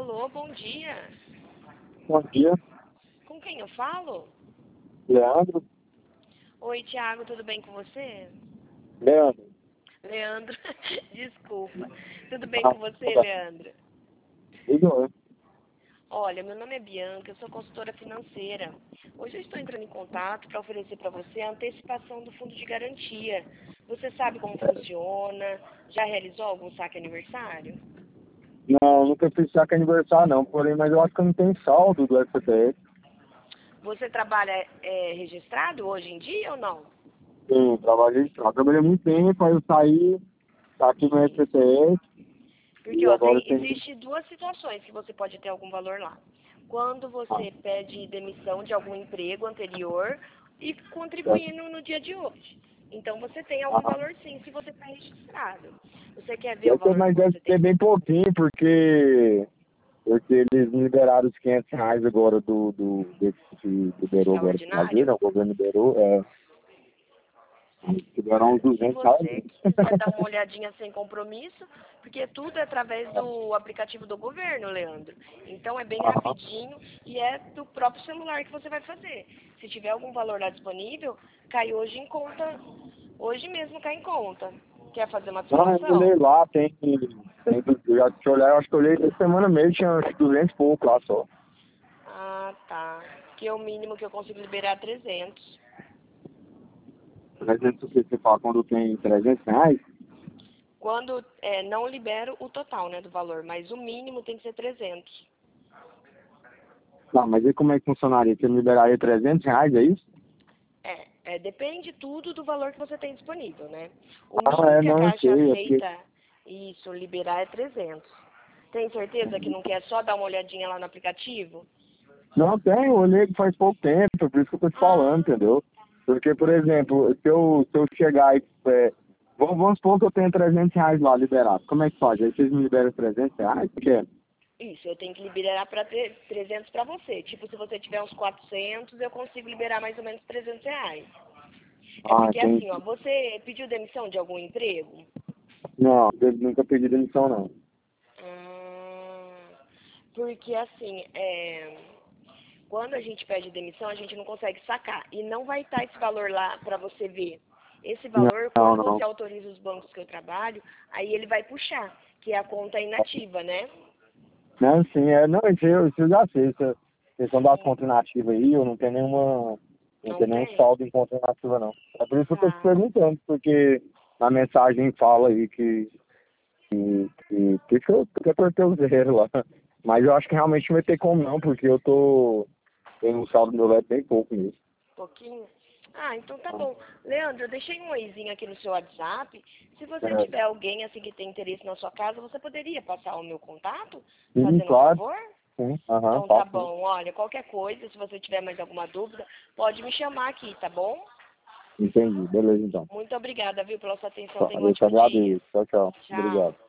Alô, bom dia. Bom dia, Com quem eu falo? Leandro. Oi, Thiago, tudo bem com você? Leandro. Leandro, desculpa. Tudo bem Ah, com você, tá. Leandro? Tudo bem. Olha, meu nome é Bianca, eu sou consultora financeira. Hoje eu estou entrando em contato para oferecer para você a antecipação do fundo de garantia. Você sabe como funciona? Já realizou algum saque aniversário? Não, nunca fiz saque aniversário não, porém, mas eu acho que eu não tenho saldo do FTS. Você trabalha registrado hoje em dia ou não? Sim, trabalhei muito tempo, aí eu saí, tá aqui no FTS, Porque, e ó, agora eu tenho... existe duas situações que você pode ter algum valor lá. Quando você pede demissão de algum emprego anterior e contribuindo no dia de hoje. Então, você tem algum valor sim, se você está registrado. Você quer ver o valor Mas que deve você ter tem? bem pouquinho, porque eles me liberaram os R$ 500 agora desse que liberou agora para fazer, Extraordinário? né? O governo liberou, liberaram uns Se R$ 200. você quiser dar uma olhadinha sem compromisso, porque tudo é através do aplicativo do governo, Leandro. Então é bem Aham. rapidinho e é do próprio celular que você vai fazer. Se tiver algum valor lá disponível, cai hoje em conta, hoje mesmo cai em conta. Quer fazer uma Não, eu olhei simulação? lá, eu já te olhar, eu acho que eu olhei essa semana mesmo, tinha uns 200 e pouco lá só. Ah, tá. Que é o mínimo que eu consigo liberar 300. 300 o que você fala, quando tem R$ 300? Quando não libero o total, né, do valor, mas o mínimo tem que ser 300. Não, mas e como é que funcionaria? Você me liberaria R$ 300, é isso? Depende tudo do valor que você tem disponível, né? O mínimo que a Não, eu Caixa sei, é porque... aceita isso, liberar é 300. Tem certeza que não quer só dar uma olhadinha lá no aplicativo? Não, tem, eu olhei faz pouco tempo, por isso que eu tô te falando, Ah, entendeu? Porque, por exemplo, se eu chegar e... vamos supor que eu tenho R$ 300 lá liberado, como é que faz? Aí vocês me liberam R$ 300? Por quê? isso, eu tenho que liberar para 300 para você. Tipo, se você tiver uns 400, eu consigo liberar mais ou menos 300 reais. É Ah, porque tem... assim, ó, você pediu demissão de algum emprego? Não, eu nunca pedi demissão, não. Ah, porque assim, quando a gente pede demissão, a gente não consegue sacar. E não vai estar esse valor lá para você ver. Esse valor, Não, quando não. você autoriza os bancos que eu trabalho, aí ele vai puxar, que é a conta inativa, né? Não, sim, não, isso eu já sei, essa questão das Sim, contas nativas aí, eu não tenho não não tenho nenhum tem? saldo em conta nativa não. É por isso que eu tô te Tá. perguntando, porque na mensagem fala aí que eu apertei o zero lá. Mas eu acho que realmente não vai ter como não, porque tenho um saldo do meu lado bem pouco nisso. Pouquinho? Ah, então tá bom. Leandro, eu deixei um oizinho aqui no seu WhatsApp. Se você É, tiver alguém assim que tem interesse na sua casa, você poderia passar o meu contato, sim, fazendo um claro, favor? sim, aham, Então tá faço sim. bom. Olha, qualquer coisa, se você tiver mais alguma dúvida, pode me chamar aqui, tá bom? Entendi, beleza então. Muito obrigada, viu, pela sua atenção. Tá, Tenha um eu te ótimo dia. agradeço, tchau, tchau, obrigado. Tchau.